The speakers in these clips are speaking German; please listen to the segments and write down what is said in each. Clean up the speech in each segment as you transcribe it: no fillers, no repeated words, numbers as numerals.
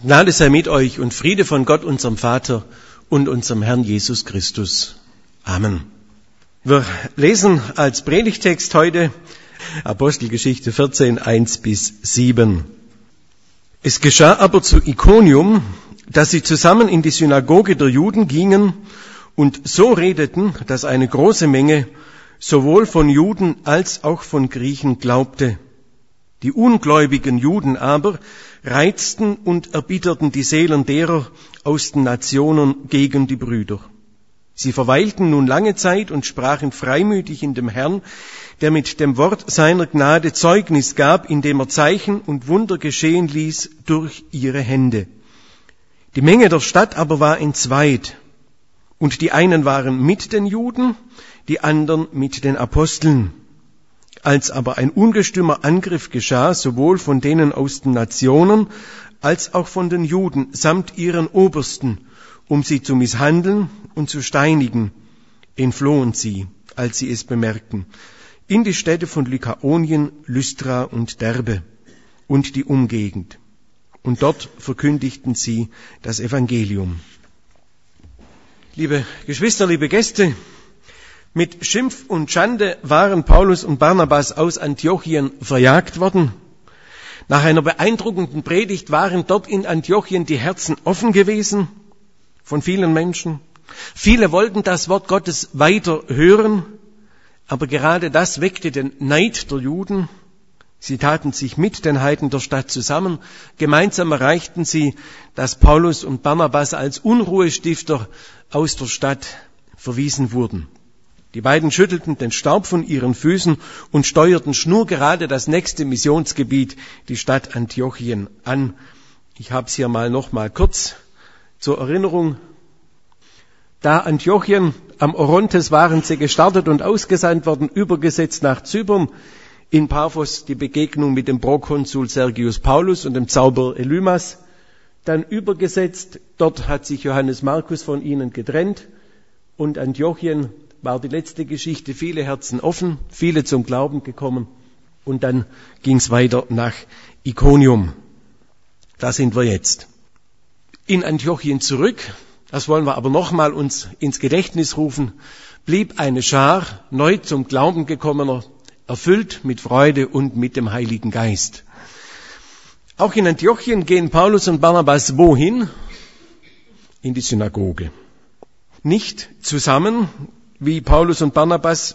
Gnade sei mit euch und Friede von Gott, unserem Vater und unserem Herrn Jesus Christus. Amen. Wir lesen als Predigtext heute Apostelgeschichte 14, 1-7. Es geschah aber zu Ikonium, dass sie zusammen in die Synagoge der Juden gingen und so redeten, dass eine große Menge sowohl von Juden als auch von Griechen glaubte. Die ungläubigen Juden aber reizten und erbitterten die Seelen derer aus den Nationen gegen die Brüder. Sie verweilten nun lange Zeit und sprachen freimütig in dem Herrn, der mit dem Wort seiner Gnade Zeugnis gab, indem er Zeichen und Wunder geschehen ließ durch ihre Hände. Die Menge der Stadt aber war entzweit, und die einen waren mit den Juden, die anderen mit den Aposteln. Als aber ein ungestümer Angriff geschah, sowohl von denen aus den Nationen als auch von den Juden samt ihren Obersten, um sie zu misshandeln und zu steinigen, entflohen sie, als sie es bemerkten, in die Städte von Lykaonien, Lystra und Derbe und die Umgegend. Und dort verkündigten sie das Evangelium. Liebe Geschwister, liebe Gäste, mit Schimpf und Schande waren Paulus und Barnabas aus Antiochien verjagt worden. Nach einer beeindruckenden Predigt waren dort in Antiochien die Herzen offen gewesen von vielen Menschen. Viele wollten das Wort Gottes weiter hören, aber gerade das weckte den Neid der Juden. Sie taten sich mit den Heiden der Stadt zusammen. Gemeinsam erreichten sie, dass Paulus und Barnabas als Unruhestifter aus der Stadt verwiesen wurden. Die beiden schüttelten den Staub von ihren Füßen und steuerten schnurgerade das nächste Missionsgebiet, die Stadt Antiochien, an. Ich habe es hier noch mal kurz zur Erinnerung. Da Antiochien am Orontes waren sie gestartet und ausgesandt worden, übergesetzt nach Zypern. In Paphos die Begegnung mit dem Prokonsul Sergius Paulus und dem Zauberer Elymas. Dann übergesetzt, dort hat sich Johannes Markus von ihnen getrennt. Und Antiochien war die letzte Geschichte, viele Herzen offen, viele zum Glauben gekommen. Und dann ging es weiter nach Ikonium. Da sind wir jetzt. In Antiochien zurück, das wollen wir aber nochmal uns ins Gedächtnis rufen, blieb eine Schar neu zum Glauben gekommener, erfüllt mit Freude und mit dem Heiligen Geist. Auch in Antiochien gehen Paulus und Barnabas wohin? In die Synagoge. Nicht zusammen, wie Paulus und Barnabas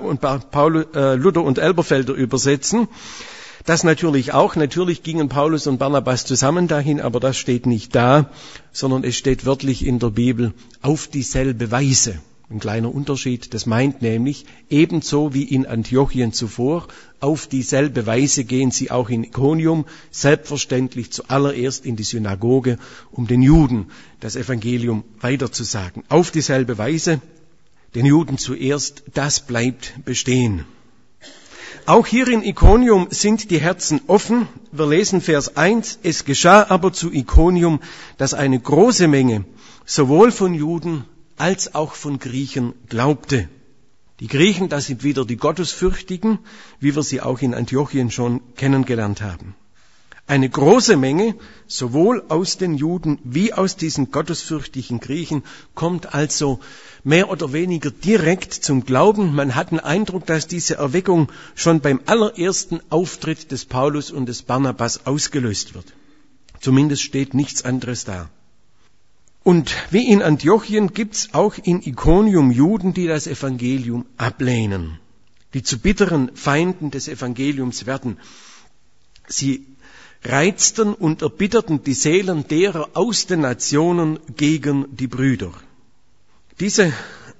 Luther und Elberfelder übersetzen. Das natürlich auch. Natürlich gingen Paulus und Barnabas zusammen dahin, aber das steht nicht da, sondern es steht wörtlich in der Bibel auf dieselbe Weise. Ein kleiner Unterschied, das meint nämlich, ebenso wie in Antiochien zuvor, auf dieselbe Weise gehen sie auch in Ikonium, selbstverständlich zuallererst in die Synagoge, um den Juden das Evangelium weiterzusagen. Auf dieselbe Weise, den Juden zuerst, das bleibt bestehen. Auch hier in Ikonium sind die Herzen offen. Wir lesen Vers 1, es geschah aber zu Ikonium, dass eine große Menge sowohl von Juden als auch von Griechen glaubte. Die Griechen, das sind wieder die Gottesfürchtigen, wie wir sie auch in Antiochien schon kennengelernt haben. Eine große Menge, sowohl aus den Juden wie aus diesen gottesfürchtigen Griechen, kommt also mehr oder weniger direkt zum Glauben. Man hat den Eindruck, dass diese Erweckung schon beim allerersten Auftritt des Paulus und des Barnabas ausgelöst wird. Zumindest steht nichts anderes da. Und wie in Antiochien gibt's auch in Ikonium Juden, die das Evangelium ablehnen, die zu bitteren Feinden des Evangeliums werden. Sie reizten und erbitterten die Seelen derer aus den Nationen gegen die Brüder. Diese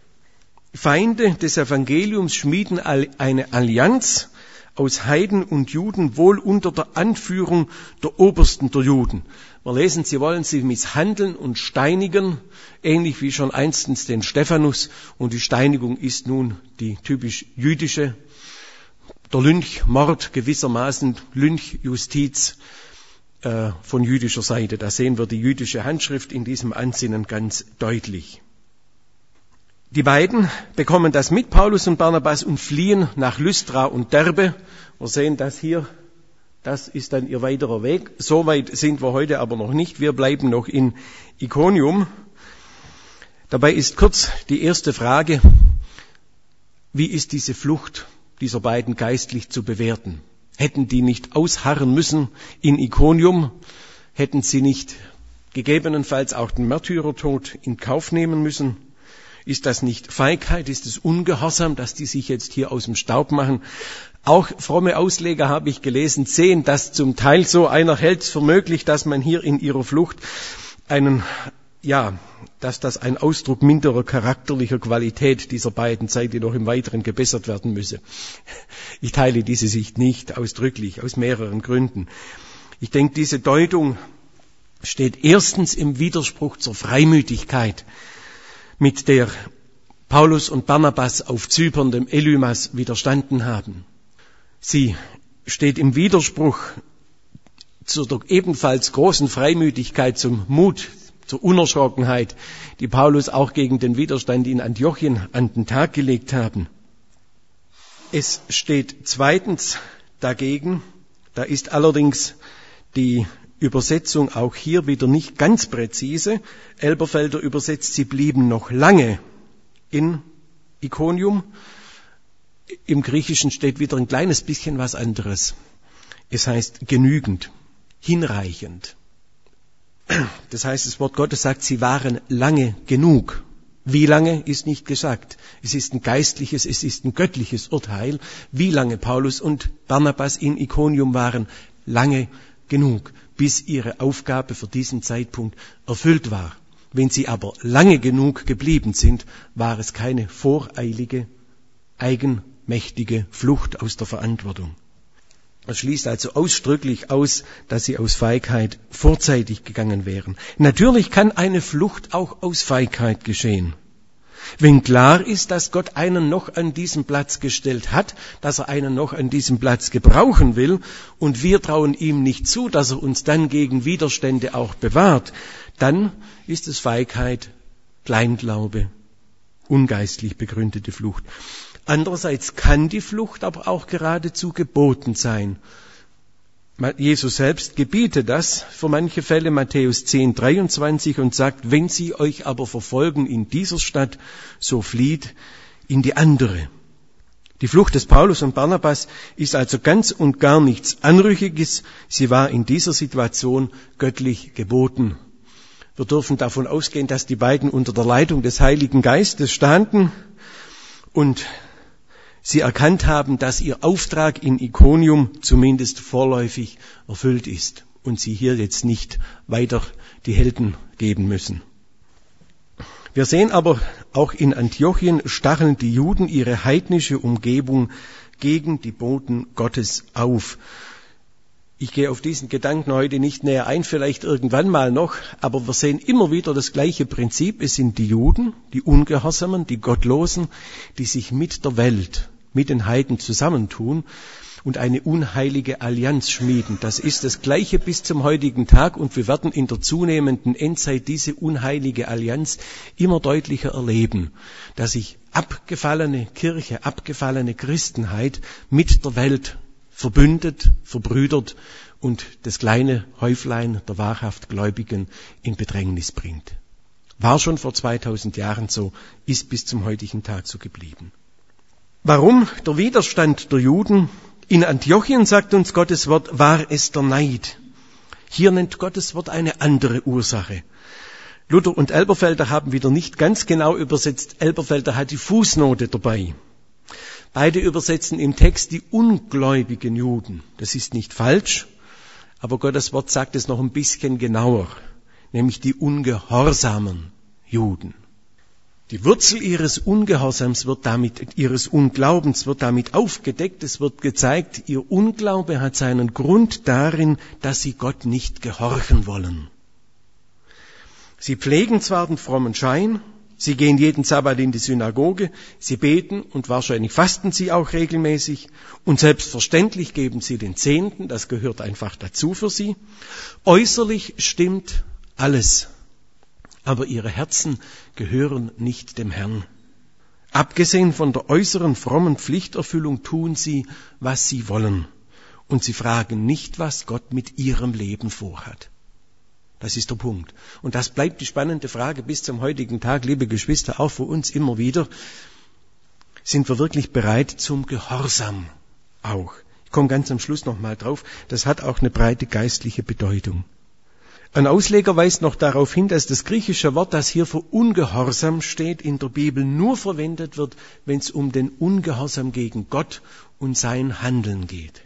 Feinde des Evangeliums schmieden eine Allianz aus Heiden und Juden, wohl unter der Anführung der Obersten der Juden. Wir lesen, sie wollen sie misshandeln und steinigen, ähnlich wie schon einstens den Stephanus. Und die Steinigung ist nun die typisch jüdische, der Lynchmord gewissermaßen, Lynchjustiz von jüdischer Seite. Da sehen wir die jüdische Handschrift in diesem Ansinnen ganz deutlich. Die beiden bekommen das mit, Paulus und Barnabas, und fliehen nach Lystra und Derbe. Wir sehen das hier Das ist dann ihr weiterer Weg. So weit sind wir heute aber noch nicht. Wir bleiben noch in Ikonium. Dabei ist kurz die erste Frage: Wie ist diese Flucht dieser beiden geistlich zu bewerten? Hätten die nicht ausharren müssen in Ikonium? Hätten sie nicht gegebenenfalls auch den Märtyrertod in Kauf nehmen müssen? Ist das nicht Feigheit? Ist es Ungehorsam, dass die sich jetzt hier aus dem Staub machen? Auch fromme Ausleger, habe ich gelesen, sehen das zum Teil so. Einer hält es für möglich, dass man hier in ihrer Flucht dass das ein Ausdruck minderer charakterlicher Qualität dieser beiden sei, die noch im Weiteren gebessert werden müsse. Ich teile diese Sicht nicht ausdrücklich, aus mehreren Gründen. Ich denke, diese Deutung steht erstens im Widerspruch zur Freimütigkeit, mit der Paulus und Barnabas auf Zypern dem Elymas widerstanden haben. Sie steht im Widerspruch zur doch ebenfalls großen Freimütigkeit, zum Mut, zur Unerschrockenheit, die Paulus auch gegen den Widerstand in Antiochien an den Tag gelegt haben. Es steht zweitens dagegen, da ist allerdings die Übersetzung auch hier wieder nicht ganz präzise. Elberfelder übersetzt, sie blieben noch lange in Ikonium. Im Griechischen steht wieder ein kleines bisschen was anderes. Es heißt genügend, hinreichend. Das heißt, das Wort Gottes sagt, sie waren lange genug. Wie lange ist nicht gesagt. Es ist ein geistliches, es ist ein göttliches Urteil. Wie lange Paulus und Barnabas in Ikonium waren, lange genug, bis ihre Aufgabe für diesen Zeitpunkt erfüllt war. Wenn sie aber lange genug geblieben sind, war es keine voreilige, eigenmächtige Flucht aus der Verantwortung. Das schließt also ausdrücklich aus, dass sie aus Feigheit vorzeitig gegangen wären. Natürlich kann eine Flucht auch aus Feigheit geschehen. Wenn klar ist, dass Gott einen noch an diesen Platz gestellt hat, dass er einen noch an diesem Platz gebrauchen will und wir trauen ihm nicht zu, dass er uns dann gegen Widerstände auch bewahrt, dann ist es Feigheit, Kleinglaube, ungeistlich begründete Flucht. Andererseits kann die Flucht aber auch geradezu geboten sein. Jesus selbst gebietet das für manche Fälle, Matthäus 10,23 und sagt, wenn sie euch aber verfolgen in dieser Stadt, so flieht in die andere. Die Flucht des Paulus und Barnabas ist also ganz und gar nichts Anrüchiges. Sie war in dieser Situation göttlich geboten. Wir dürfen davon ausgehen, dass die beiden unter der Leitung des Heiligen Geistes standen und sie erkannt haben, dass ihr Auftrag in Ikonium zumindest vorläufig erfüllt ist und sie hier jetzt nicht weiter die Helden geben müssen. Wir sehen aber, auch in Antiochien stacheln die Juden ihre heidnische Umgebung gegen die Boten Gottes auf. Ich gehe auf diesen Gedanken heute nicht näher ein, vielleicht irgendwann mal noch, aber wir sehen immer wieder das gleiche Prinzip. Es sind die Juden, die Ungehorsamen, die Gottlosen, die sich mit der Welt, mit den Heiden zusammentun und eine unheilige Allianz schmieden. Das ist das Gleiche bis zum heutigen Tag und wir werden in der zunehmenden Endzeit diese unheilige Allianz immer deutlicher erleben, dass sich abgefallene Kirche, abgefallene Christenheit mit der Welt verbündet, verbrüdert und das kleine Häuflein der wahrhaft Gläubigen in Bedrängnis bringt. War schon vor 2000 Jahren so, ist bis zum heutigen Tag so geblieben. Warum der Widerstand der Juden? In Antiochien, sagt uns Gottes Wort, war es der Neid. Hier nennt Gottes Wort eine andere Ursache. Luther und Elberfelder haben wieder nicht ganz genau übersetzt. Elberfelder hat die Fußnote dabei. Beide übersetzen im Text die ungläubigen Juden. Das ist nicht falsch, aber Gottes Wort sagt es noch ein bisschen genauer, nämlich die ungehorsamen Juden. Die Wurzel ihres Ungehorsams ihres Unglaubens wird damit aufgedeckt. Es wird gezeigt, ihr Unglaube hat seinen Grund darin, dass sie Gott nicht gehorchen wollen. Sie pflegen zwar den frommen Schein, sie gehen jeden Sabbat in die Synagoge, sie beten und wahrscheinlich fasten sie auch regelmäßig und selbstverständlich geben sie den Zehnten, das gehört einfach dazu für sie. Äußerlich stimmt alles, aber ihre Herzen gehören nicht dem Herrn. Abgesehen von der äußeren frommen Pflichterfüllung tun sie, was sie wollen. und sie fragen nicht, was Gott mit ihrem Leben vorhat. Das ist der Punkt. Und das bleibt die spannende Frage bis zum heutigen Tag, liebe Geschwister, auch für uns immer wieder. Sind wir wirklich bereit zum Gehorsam auch? Ich komme ganz am Schluss nochmal drauf. Das hat auch eine breite geistliche Bedeutung. Ein Ausleger weist noch darauf hin, dass das griechische Wort, das hier für Ungehorsam steht, in der Bibel nur verwendet wird, wenn es um den Ungehorsam gegen Gott und sein Handeln geht.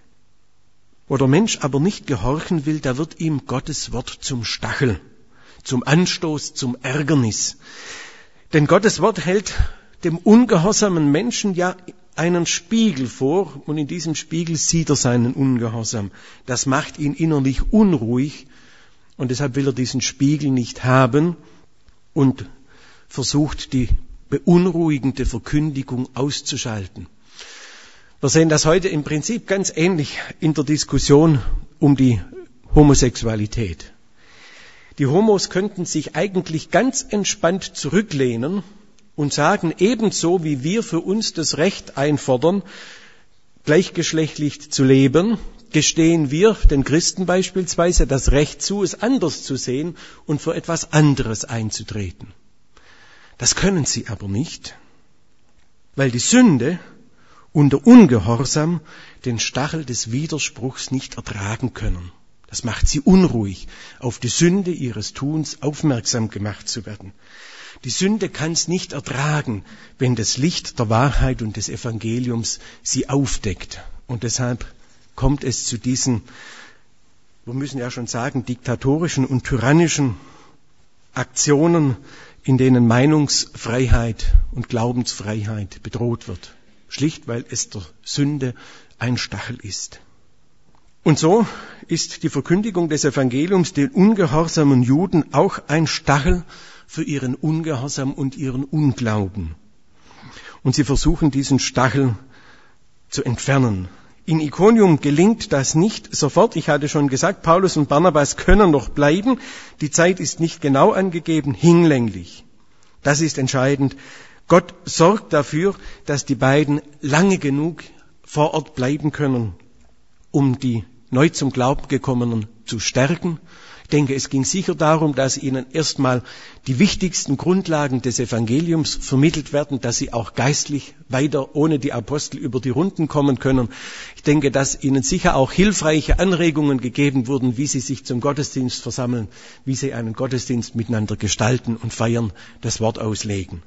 Wo der Mensch aber nicht gehorchen will, da wird ihm Gottes Wort zum Stachel, zum Anstoß, zum Ärgernis. Denn Gottes Wort hält dem ungehorsamen Menschen ja einen Spiegel vor und in diesem Spiegel sieht er seinen Ungehorsam. Das macht ihn innerlich unruhig und deshalb will er diesen Spiegel nicht haben und versucht die beunruhigende Verkündigung auszuschalten. Wir sehen das heute im Prinzip ganz ähnlich in der Diskussion um die Homosexualität. Die Homos könnten sich eigentlich ganz entspannt zurücklehnen und sagen, ebenso wie wir für uns das Recht einfordern, gleichgeschlechtlich zu leben, gestehen wir den Christen beispielsweise das Recht zu, es anders zu sehen und für etwas anderes einzutreten. Das können sie aber nicht, weil die Sünde und der Ungehorsam den Stachel des Widerspruchs nicht ertragen können. Das macht sie unruhig, auf die Sünde ihres Tuns aufmerksam gemacht zu werden. Die Sünde kann es nicht ertragen, wenn das Licht der Wahrheit und des Evangeliums sie aufdeckt. Und deshalb kommt es zu diesen, wir müssen ja schon sagen, diktatorischen und tyrannischen Aktionen, in denen Meinungsfreiheit und Glaubensfreiheit bedroht wird. Schlicht, weil es der Sünde ein Stachel ist. Und so ist die Verkündigung des Evangeliums den ungehorsamen Juden auch ein Stachel für ihren Ungehorsam und ihren Unglauben. Und sie versuchen, diesen Stachel zu entfernen. In Ikonium gelingt das nicht sofort. Ich hatte schon gesagt, Paulus und Barnabas können noch bleiben. Die Zeit ist nicht genau angegeben, hinlänglich. Das ist entscheidend. Gott sorgt dafür, dass die beiden lange genug vor Ort bleiben können, um die neu zum Glauben gekommenen zu stärken. Ich denke, es ging sicher darum, dass ihnen erstmal die wichtigsten Grundlagen des Evangeliums vermittelt werden, dass sie auch geistlich weiter ohne die Apostel über die Runden kommen können. Ich denke, dass ihnen sicher auch hilfreiche Anregungen gegeben wurden, wie sie sich zum Gottesdienst versammeln, wie sie einen Gottesdienst miteinander gestalten und feiern, das Wort auslegen.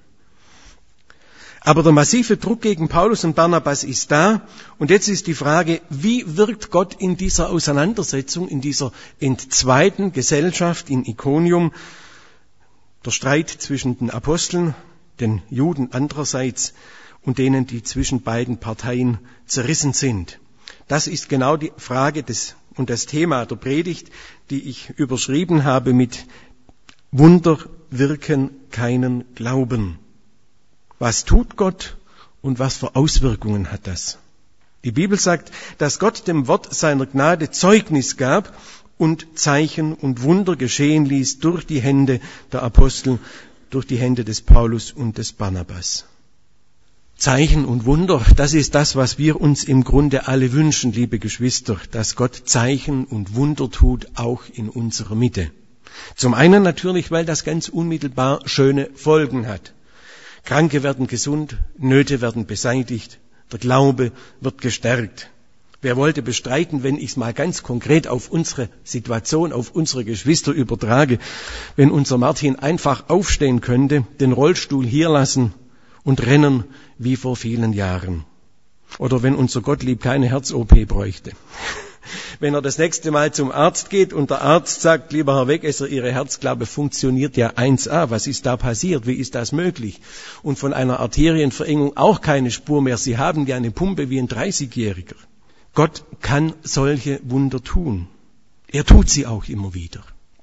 Aber der massive Druck gegen Paulus und Barnabas ist da. Und jetzt ist die Frage, wie wirkt Gott in dieser Auseinandersetzung, in dieser entzweiten Gesellschaft in Ikonium, der Streit zwischen den Aposteln, den Juden andererseits und denen, die zwischen beiden Parteien zerrissen sind. Das ist genau die Frage und das Thema der Predigt, die ich überschrieben habe mit Wunder wirken keinen Glauben. Was tut Gott und was für Auswirkungen hat das? Die Bibel sagt, dass Gott dem Wort seiner Gnade Zeugnis gab und Zeichen und Wunder geschehen ließ durch die Hände der Apostel, durch die Hände des Paulus und des Barnabas. Zeichen und Wunder, das ist das, was wir uns im Grunde alle wünschen, liebe Geschwister, dass Gott Zeichen und Wunder tut, auch in unserer Mitte. Zum einen natürlich, weil das ganz unmittelbar schöne Folgen hat. Kranke werden gesund, Nöte werden beseitigt, der Glaube wird gestärkt. Wer wollte bestreiten, wenn ich es mal ganz konkret auf unsere Situation, auf unsere Geschwister übertrage, wenn unser Martin einfach aufstehen könnte, den Rollstuhl hier lassen und rennen wie vor vielen Jahren. Oder wenn unser Gottlieb keine Herz-OP bräuchte. Wenn er das nächste Mal zum Arzt geht und der Arzt sagt, lieber Herr Wegesser, Ihre Herzklappe funktioniert ja 1A. Was ist da passiert? Wie ist das möglich? Und von einer Arterienverengung auch keine Spur mehr. Sie haben ja eine Pumpe wie ein 30-Jähriger. Gott kann solche Wunder tun. Er tut sie auch immer wieder.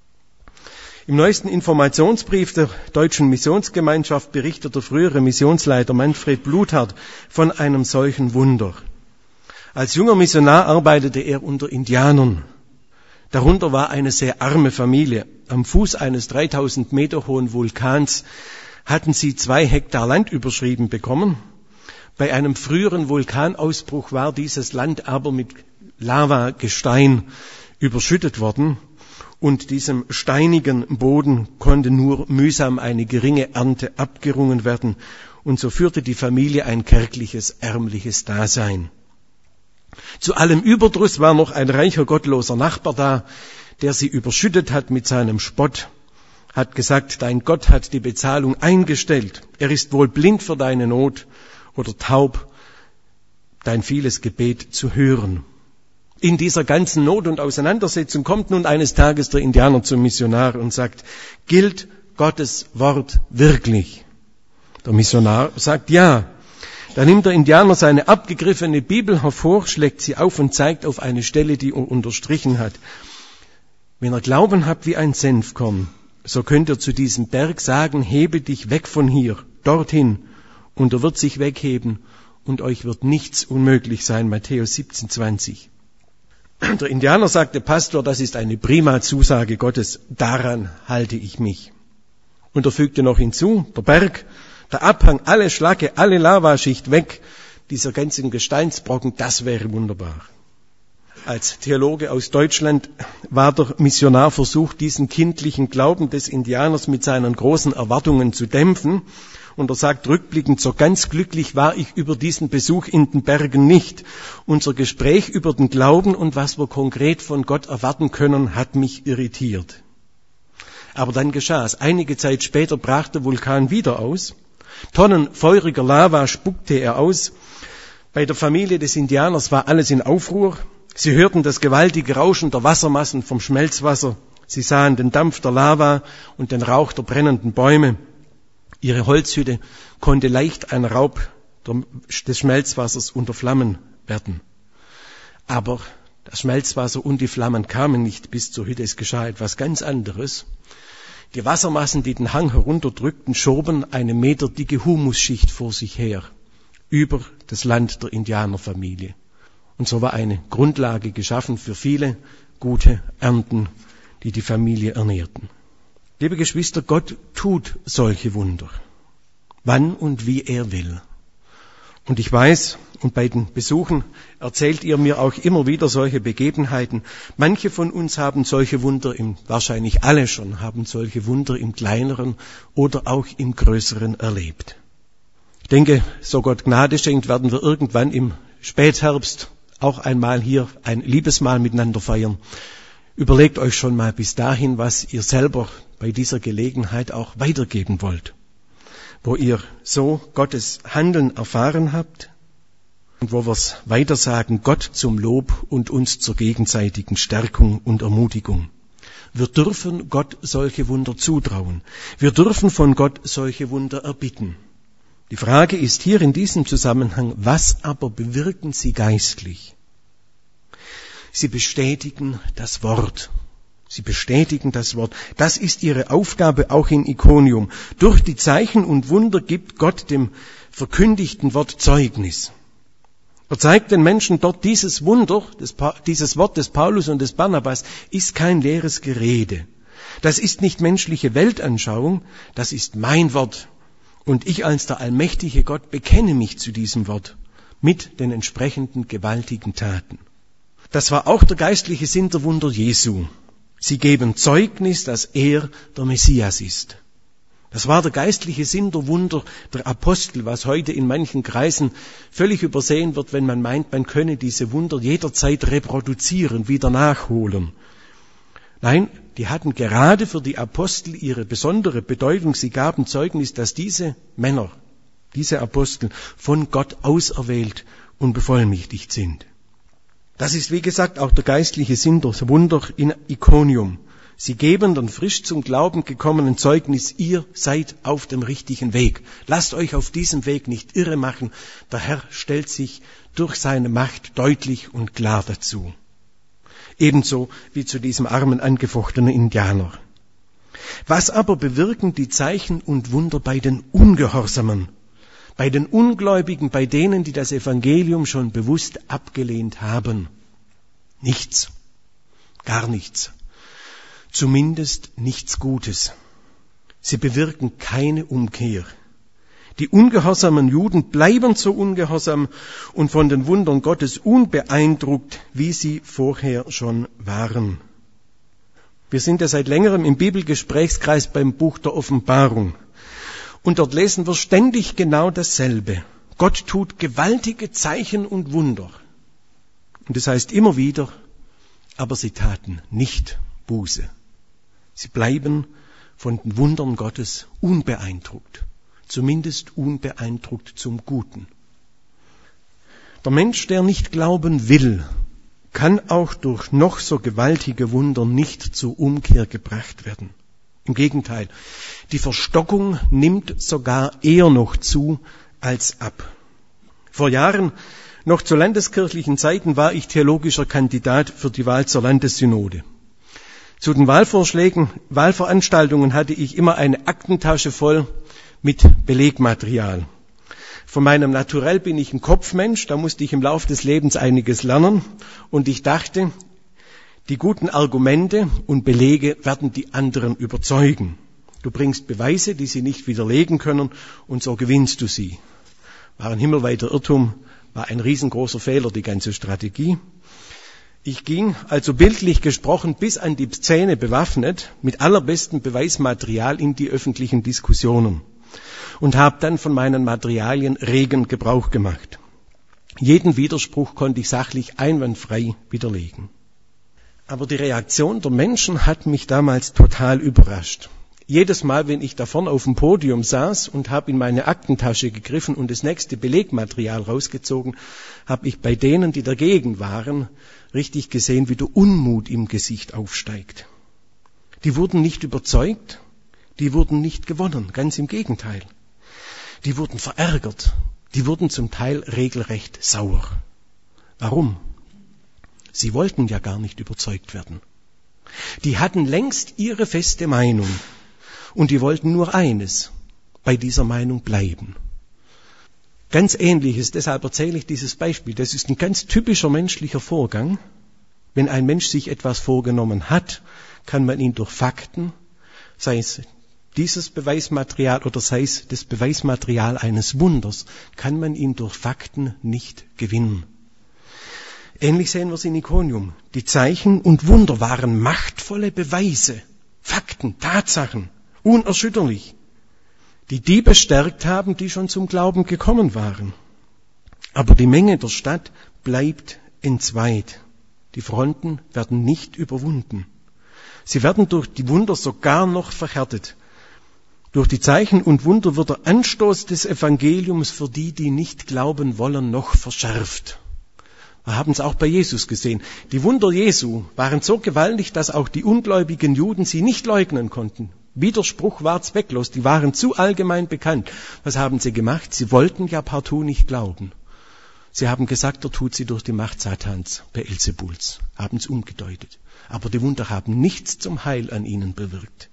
Im neuesten Informationsbrief der Deutschen Missionsgemeinschaft berichtet der frühere Missionsleiter Manfred Bluthardt von einem solchen Wunder. Als junger Missionar arbeitete er unter Indianern. Darunter war eine sehr arme Familie. Am Fuß eines 3000 Meter hohen Vulkans hatten sie 2 Hektar Land überschrieben bekommen. Bei einem früheren Vulkanausbruch war dieses Land aber mit Lavagestein überschüttet worden und diesem steinigen Boden konnte nur mühsam eine geringe Ernte abgerungen werden und so führte die Familie ein kärgliches, ärmliches Dasein. Zu allem Überdruss war noch ein reicher, gottloser Nachbar da, der sie überschüttet hat mit seinem Spott, hat gesagt, dein Gott hat die Bezahlung eingestellt, er ist wohl blind für deine Not oder taub, dein vieles Gebet zu hören. In dieser ganzen Not und Auseinandersetzung kommt nun eines Tages der Indianer zum Missionar und sagt, gilt Gottes Wort wirklich? Der Missionar sagt ja. Da nimmt der Indianer seine abgegriffene Bibel hervor, schlägt sie auf und zeigt auf eine Stelle, die er unterstrichen hat. Wenn ihr Glauben habt wie ein Senfkorn, so könnt ihr zu diesem Berg sagen, hebe dich weg von hier, dorthin, und er wird sich wegheben und euch wird nichts unmöglich sein. Matthäus 17,20. Der Indianer sagte, Pastor, das ist eine prima Zusage Gottes, daran halte ich mich. Und er fügte noch hinzu, der Berg, der Abhang, alle Schlacke, alle Lavaschicht weg, dieser ganzen Gesteinsbrocken, das wäre wunderbar. Als Theologe aus Deutschland war der Missionar versucht, diesen kindlichen Glauben des Indianers mit seinen großen Erwartungen zu dämpfen. Und er sagt rückblickend, so ganz glücklich war ich über diesen Besuch in den Bergen nicht. Unser Gespräch über den Glauben und was wir konkret von Gott erwarten können, hat mich irritiert. Aber dann geschah es. Einige Zeit später brach der Vulkan wieder aus. Tonnen feuriger Lava spuckte er aus. Bei der Familie des Indianers war alles in Aufruhr. Sie hörten das gewaltige Rauschen der Wassermassen vom Schmelzwasser. Sie sahen den Dampf der Lava und den Rauch der brennenden Bäume. Ihre Holzhütte konnte leicht ein Raub des Schmelzwassers unter Flammen werden. Aber das Schmelzwasser und die Flammen kamen nicht bis zur Hütte. Es geschah etwas ganz anderes. Die Wassermassen, die den Hang herunterdrückten, schoben eine meterdicke Humusschicht vor sich her über das Land der Indianerfamilie. Und so war eine Grundlage geschaffen für viele gute Ernten, die die Familie ernährten. Liebe Geschwister, Gott tut solche Wunder, wann und wie er will. Und ich weiß, und bei den Besuchen erzählt ihr mir auch immer wieder solche Begebenheiten. Manche von uns haben solche Wunder, wahrscheinlich alle schon, haben solche Wunder im Kleineren oder auch im Größeren erlebt. Ich denke, so Gott Gnade schenkt, werden wir irgendwann im Spätherbst auch einmal hier ein Liebesmahl miteinander feiern. Überlegt euch schon mal bis dahin, was ihr selber bei dieser Gelegenheit auch weitergeben wollt, wo ihr so Gottes Handeln erfahren habt und wo wir es weitersagen, Gott zum Lob und uns zur gegenseitigen Stärkung und Ermutigung. Wir dürfen Gott solche Wunder zutrauen. Wir dürfen von Gott solche Wunder erbitten. Die Frage ist hier in diesem Zusammenhang, was aber bewirken sie geistlich? Sie bestätigen das Wort. Sie bestätigen das Wort. Das ist ihre Aufgabe auch in Ikonium. Durch die Zeichen und Wunder gibt Gott dem verkündigten Wort Zeugnis. Er zeigt den Menschen dort, dieses Wunder, dieses Wort des Paulus und des Barnabas ist kein leeres Gerede. Das ist nicht menschliche Weltanschauung, das ist mein Wort. Und ich als der allmächtige Gott bekenne mich zu diesem Wort mit den entsprechenden gewaltigen Taten. Das war auch der geistliche Sinn der Wunder Jesu. Sie geben Zeugnis, dass er der Messias ist. Das war der geistliche Sinn der Wunder der Apostel, was heute in manchen Kreisen völlig übersehen wird, wenn man meint, man könne diese Wunder jederzeit reproduzieren, wieder nachholen. Nein, die hatten gerade für die Apostel ihre besondere Bedeutung. Sie gaben Zeugnis, dass diese Männer, diese Apostel von Gott auserwählt und bevollmächtigt sind. Das ist, wie gesagt, auch der geistliche Sinn der Wunder in Ikonium. Sie geben den frisch zum Glauben gekommenen Zeugnis, ihr seid auf dem richtigen Weg. Lasst euch auf diesem Weg nicht irre machen. Der Herr stellt sich durch seine Macht deutlich und klar dazu. Ebenso wie zu diesem armen, angefochtenen Indianer. Was aber bewirken die Zeichen und Wunder bei den Ungehorsamen? Bei den Ungläubigen, bei denen, die das Evangelium schon bewusst abgelehnt haben? Nichts. Gar nichts. Zumindest nichts Gutes. Sie bewirken keine Umkehr. Die ungehorsamen Juden bleiben so ungehorsam und von den Wundern Gottes unbeeindruckt, wie sie vorher schon waren. Wir sind ja seit längerem im Bibelgesprächskreis beim Buch der Offenbarung. Und dort lesen wir ständig genau dasselbe. Gott tut gewaltige Zeichen und Wunder. Und das heißt immer wieder, aber sie taten nicht Buße. Sie bleiben von den Wundern Gottes unbeeindruckt. Zumindest unbeeindruckt zum Guten. Der Mensch, der nicht glauben will, kann auch durch noch so gewaltige Wunder nicht zur Umkehr gebracht werden. Im Gegenteil, die Verstockung nimmt sogar eher noch zu als ab. Vor Jahren, noch zu landeskirchlichen Zeiten, war ich theologischer Kandidat für die Wahl zur Landessynode. Zu den Wahlveranstaltungen hatte ich immer eine Aktentasche voll mit Belegmaterial. Von meinem Naturell bin ich ein Kopfmensch, da musste ich im Laufe des Lebens einiges lernen und ich dachte, die guten Argumente und Belege werden die anderen überzeugen. Du bringst Beweise, die sie nicht widerlegen können und so gewinnst du sie. War ein himmelweiter Irrtum, war ein riesengroßer Fehler, die ganze Strategie. Ich ging, also bildlich gesprochen, bis an die Zähne bewaffnet, mit allerbestem Beweismaterial in die öffentlichen Diskussionen und habe dann von meinen Materialien regen Gebrauch gemacht. Jeden Widerspruch konnte ich sachlich einwandfrei widerlegen. Aber die Reaktion der Menschen hat mich damals total überrascht. Jedes Mal, wenn ich da vorne auf dem Podium saß und habe in meine Aktentasche gegriffen und das nächste Belegmaterial rausgezogen, habe ich bei denen, die dagegen waren, richtig gesehen, wie der Unmut im Gesicht aufsteigt. Die wurden nicht überzeugt, die wurden nicht gewonnen, ganz im Gegenteil. Die wurden verärgert, die wurden zum Teil regelrecht sauer. Warum? Sie wollten ja gar nicht überzeugt werden. Die hatten längst ihre feste Meinung und die wollten nur eines, bei dieser Meinung bleiben. Ganz Ähnliches, deshalb erzähle ich dieses Beispiel. Das ist ein ganz typischer menschlicher Vorgang. Wenn ein Mensch sich etwas vorgenommen hat, kann man ihn durch Fakten, sei es dieses Beweismaterial oder sei es das Beweismaterial eines Wunders, kann man ihn durch Fakten nicht gewinnen. Ähnlich sehen wir es in Iconium. Die Zeichen und Wunder waren machtvolle Beweise, Fakten, Tatsachen, unerschütterlich, die bestärkt haben, die schon zum Glauben gekommen waren. Aber die Menge der Stadt bleibt entzweit. Die Fronten werden nicht überwunden. Sie werden durch die Wunder sogar noch verhärtet. Durch die Zeichen und Wunder wird der Anstoß des Evangeliums für die, die nicht glauben wollen, noch verschärft. Wir haben es auch bei Jesus gesehen. Die Wunder Jesu waren so gewaltig, dass auch die ungläubigen Juden sie nicht leugnen konnten. Widerspruch war zwecklos, die waren zu allgemein bekannt. Was haben sie gemacht? Sie wollten ja partout nicht glauben. Sie haben gesagt, er tut sie durch die Macht Satans, Beelzebuls, haben es umgedeutet. Aber die Wunder haben nichts zum Heil an ihnen bewirkt.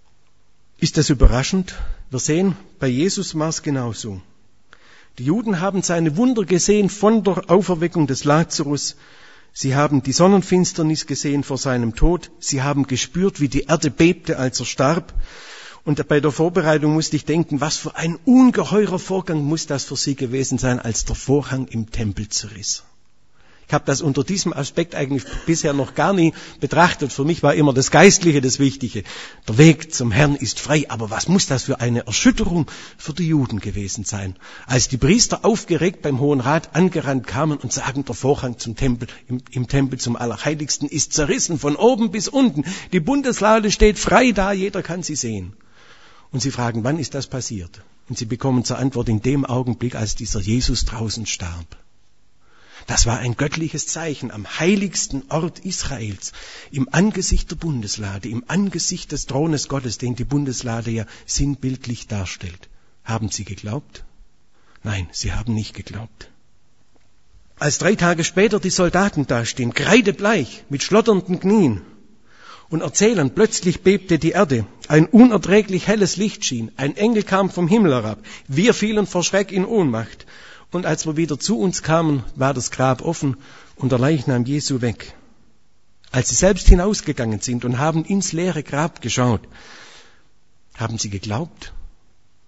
Ist das überraschend? Wir sehen, bei Jesus war es genauso. Die Juden haben seine Wunder gesehen von der Auferweckung des Lazarus. Sie haben die Sonnenfinsternis gesehen vor seinem Tod. Sie haben gespürt, wie die Erde bebte, als er starb. Und bei der Vorbereitung musste ich denken, was für ein ungeheurer Vorgang muss das für sie gewesen sein, als der Vorhang im Tempel zerriss. Ich habe das unter diesem Aspekt eigentlich bisher noch gar nie betrachtet. Für mich war immer das Geistliche das Wichtige. Der Weg zum Herrn ist frei, aber was muss das für eine Erschütterung für die Juden gewesen sein? Als die Priester aufgeregt beim Hohen Rat angerannt kamen und sagen, der Vorhang zum Tempel, im Tempel zum Allerheiligsten ist zerrissen, von oben bis unten. Die Bundeslade steht frei da, jeder kann sie sehen. Und sie fragen, wann ist das passiert? Und sie bekommen zur Antwort in dem Augenblick, als dieser Jesus draußen starb. Das war ein göttliches Zeichen am heiligsten Ort Israels, im Angesicht der Bundeslade, im Angesicht des Thrones Gottes, den die Bundeslade ja sinnbildlich darstellt. Haben sie geglaubt? Nein, sie haben nicht geglaubt. Als 3 Tage später die Soldaten dastehen, kreidebleich, mit schlotternden Knien und erzählen, plötzlich bebte die Erde, ein unerträglich helles Licht schien, ein Engel kam vom Himmel herab, wir fielen vor Schreck in Ohnmacht. Und als wir wieder zu uns kamen, war das Grab offen und der Leichnam Jesu weg. Als sie selbst hinausgegangen sind und haben ins leere Grab geschaut, haben sie geglaubt?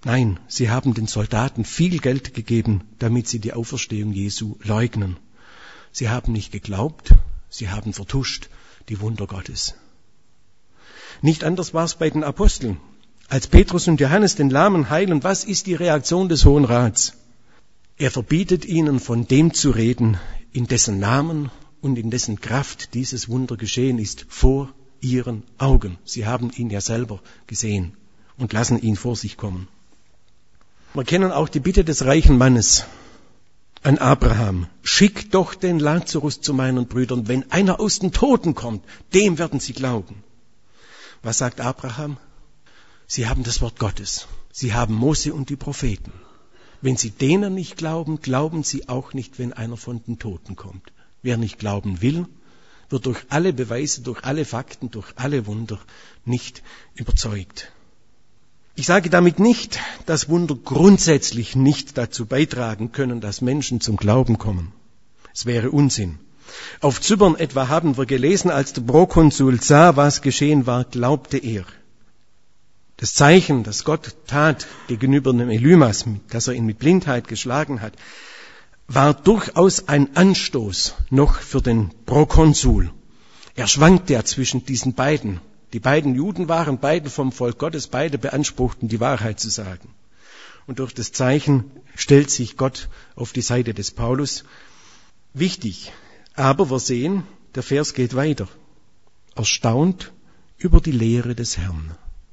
Nein, sie haben den Soldaten viel Geld gegeben, damit sie die Auferstehung Jesu leugnen. Sie haben nicht geglaubt, sie haben vertuscht die Wunder Gottes. Nicht anders war es bei den Aposteln. Als Petrus und Johannes den Lahmen heilen, was ist die Reaktion des Hohen Rats? Er verbietet ihnen, von dem zu reden, in dessen Namen und in dessen Kraft dieses Wunder geschehen ist, vor ihren Augen. Sie haben ihn ja selber gesehen und lassen ihn vor sich kommen. Wir kennen auch die Bitte des reichen Mannes an Abraham. Schick doch den Lazarus zu meinen Brüdern. Wenn einer aus den Toten kommt, dem werden sie glauben. Was sagt Abraham? Sie haben das Wort Gottes. Sie haben Mose und die Propheten. Wenn sie denen nicht glauben, glauben sie auch nicht, wenn einer von den Toten kommt. Wer nicht glauben will, wird durch alle Beweise, durch alle Fakten, durch alle Wunder nicht überzeugt. Ich sage damit nicht, dass Wunder grundsätzlich nicht dazu beitragen können, dass Menschen zum Glauben kommen. Es wäre Unsinn. Auf Zypern etwa haben wir gelesen, als der Prokonsul sah, was geschehen war, glaubte er. Das Zeichen, das Gott tat gegenüber dem Elymas, dass er ihn mit Blindheit geschlagen hat, war durchaus ein Anstoß noch für den Prokonsul. Er schwankte ja zwischen diesen beiden. Die beiden Juden waren beide vom Volk Gottes, beide beanspruchten, die Wahrheit zu sagen. Und durch das Zeichen stellt sich Gott auf die Seite des Paulus. Wichtig, aber wir sehen, der Vers geht weiter. Erstaunt über die Lehre des Herrn.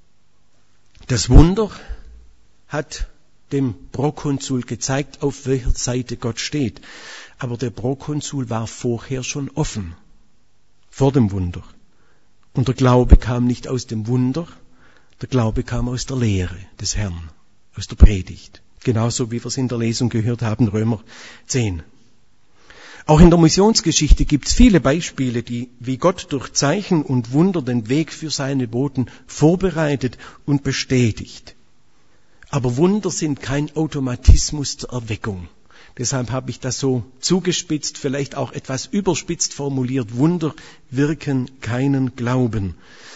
Das Wunder hat dem Prokonsul gezeigt, auf welcher Seite Gott steht. Aber der Prokonsul war vorher schon offen, vor dem Wunder. Und der Glaube kam nicht aus dem Wunder, der Glaube kam aus der Lehre des Herrn, aus der Predigt. Genauso wie wir es in der Lesung gehört haben, Römer 10. Auch in der Missionsgeschichte gibt es viele Beispiele, wie Gott durch Zeichen und Wunder den Weg für seine Boten vorbereitet und bestätigt. Aber Wunder sind kein Automatismus zur Erweckung. Deshalb habe ich das so zugespitzt, vielleicht auch etwas überspitzt formuliert. Wunder wirken keinen Glauben.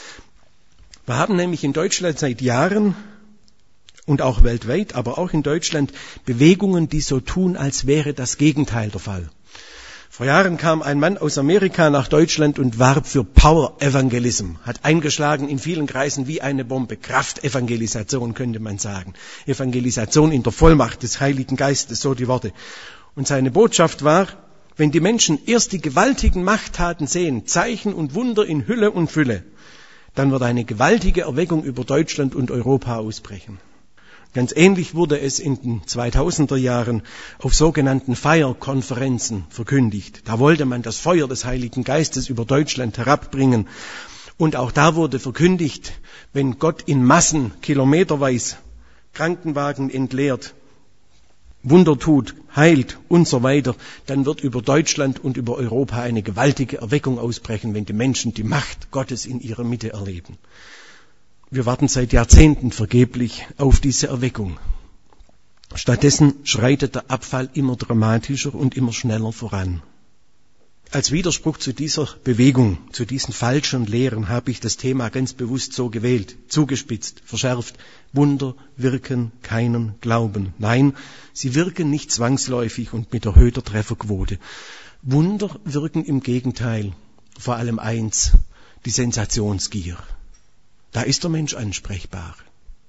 Wir haben nämlich in Deutschland seit Jahren und auch weltweit, aber auch in Deutschland Bewegungen, die so tun, als wäre das Gegenteil der Fall. Vor Jahren kam ein Mann aus Amerika nach Deutschland und warb für Power Evangelism, hat eingeschlagen in vielen Kreisen wie eine Bombe. Kraftevangelisation könnte man sagen. Evangelisation in der Vollmacht des Heiligen Geistes, so die Worte. Und seine Botschaft war, wenn die Menschen erst die gewaltigen Machttaten sehen, Zeichen und Wunder in Hülle und Fülle, dann wird eine gewaltige Erweckung über Deutschland und Europa ausbrechen. Ganz ähnlich wurde es in den 2000er Jahren auf sogenannten Fire-Konferenzen verkündigt. Da wollte man das Feuer des Heiligen Geistes über Deutschland herabbringen. Und auch da wurde verkündigt, wenn Gott in Massen kilometerweise Krankenwagen entleert, Wunder tut, heilt und so weiter, dann wird über Deutschland und über Europa eine gewaltige Erweckung ausbrechen, wenn die Menschen die Macht Gottes in ihrer Mitte erleben. Wir warten seit Jahrzehnten vergeblich auf diese Erweckung. Stattdessen schreitet der Abfall immer dramatischer und immer schneller voran. Als Widerspruch zu dieser Bewegung, zu diesen falschen Lehren, habe ich das Thema ganz bewusst so gewählt, zugespitzt, verschärft. Wunder wirken keinen Glauben. Nein, sie wirken nicht zwangsläufig und mit erhöhter Trefferquote. Wunder wirken im Gegenteil, vor allem eins, die Sensationsgier. Da ist der Mensch ansprechbar.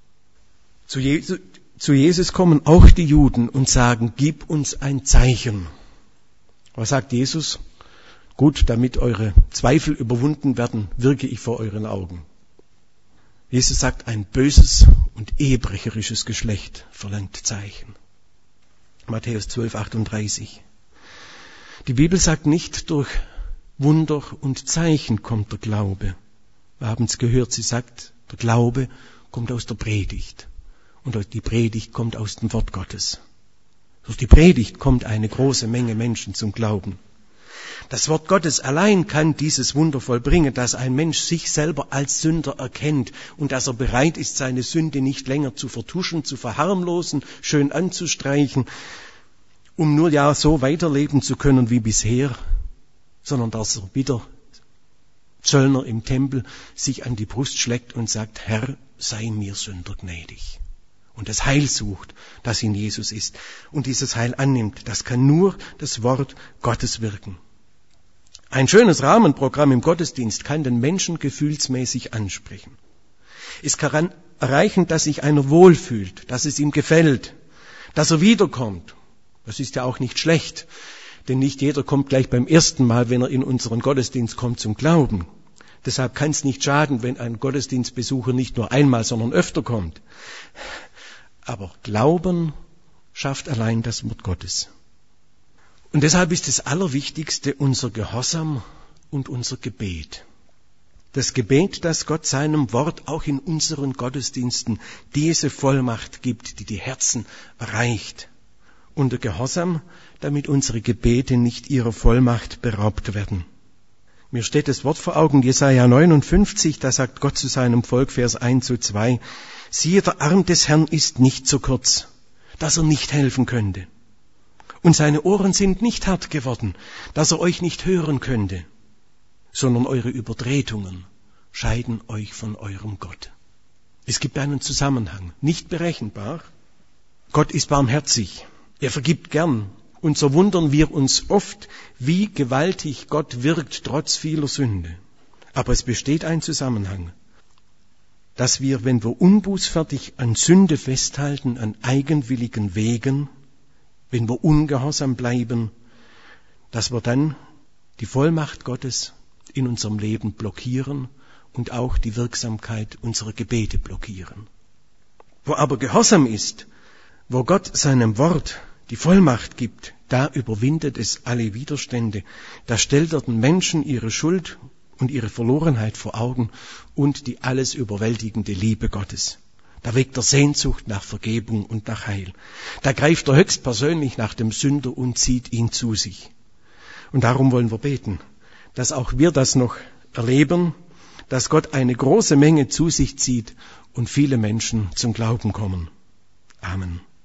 Zu Jesus kommen auch die Juden und sagen, gib uns ein Zeichen. Was sagt Jesus? Gut, damit eure Zweifel überwunden werden, wirke ich vor euren Augen. Jesus sagt, ein böses und ehebrecherisches Geschlecht verlangt Zeichen. Matthäus 12,38. Die Bibel sagt nicht, durch Wunder und Zeichen kommt der Glaube. Wir haben es gehört, sie sagt, der Glaube kommt aus der Predigt. Und die Predigt kommt aus dem Wort Gottes. Durch die Predigt kommt eine große Menge Menschen zum Glauben. Das Wort Gottes allein kann dieses Wunder vollbringen, dass ein Mensch sich selber als Sünder erkennt und dass er bereit ist, seine Sünde nicht länger zu vertuschen, zu verharmlosen, schön anzustreichen, um nur ja so weiterleben zu können wie bisher, sondern dass er wieder Zöllner im Tempel sich an die Brust schlägt und sagt, Herr, sei mir Sünder gnädig. und das Heil sucht, das in Jesus ist und dieses Heil annimmt. Das kann nur das Wort Gottes wirken. Ein schönes Rahmenprogramm im Gottesdienst kann den Menschen gefühlsmäßig ansprechen. Es kann erreichen, dass sich einer wohlfühlt, dass es ihm gefällt, dass er wiederkommt. Das ist ja auch nicht schlecht, denn nicht jeder kommt gleich beim ersten Mal, wenn er in unseren Gottesdienst kommt, zum Glauben. Deshalb kann es nicht schaden, wenn ein Gottesdienstbesucher nicht nur einmal, sondern öfter kommt. Aber Glauben schafft allein das Wort Gottes. Und deshalb ist das Allerwichtigste unser Gehorsam und unser Gebet. Das Gebet, das Gott seinem Wort auch in unseren Gottesdiensten diese Vollmacht gibt, die die Herzen erreicht. Und der Gehorsam, damit unsere Gebete nicht ihrer Vollmacht beraubt werden. Mir steht das Wort vor Augen, Jesaja 59, da sagt Gott zu seinem Volk, Vers 1-2, siehe, der Arm des Herrn ist nicht so kurz, dass er nicht helfen könnte. Und seine Ohren sind nicht hart geworden, dass er euch nicht hören könnte, sondern eure Übertretungen scheiden euch von eurem Gott. Es gibt einen Zusammenhang, nicht berechenbar. Gott ist barmherzig, er vergibt gern. Und so wundern wir uns oft, wie gewaltig Gott wirkt, trotz vieler Sünde. Aber es besteht ein Zusammenhang, dass wir, wenn wir unbußfertig an Sünde festhalten, an eigenwilligen Wegen, wenn wir ungehorsam bleiben, dass wir dann die Vollmacht Gottes in unserem Leben blockieren und auch die Wirksamkeit unserer Gebete blockieren. Wo aber Gehorsam ist, wo Gott seinem Wort die Vollmacht gibt, da überwindet es alle Widerstände. Da stellt er den Menschen ihre Schuld und ihre Verlorenheit vor Augen und die alles überwältigende Liebe Gottes. Da weckt er Sehnsucht nach Vergebung und nach Heil. Da greift er höchstpersönlich nach dem Sünder und zieht ihn zu sich. Und darum wollen wir beten, dass auch wir das noch erleben, dass Gott eine große Menge zu sich zieht und viele Menschen zum Glauben kommen. Amen.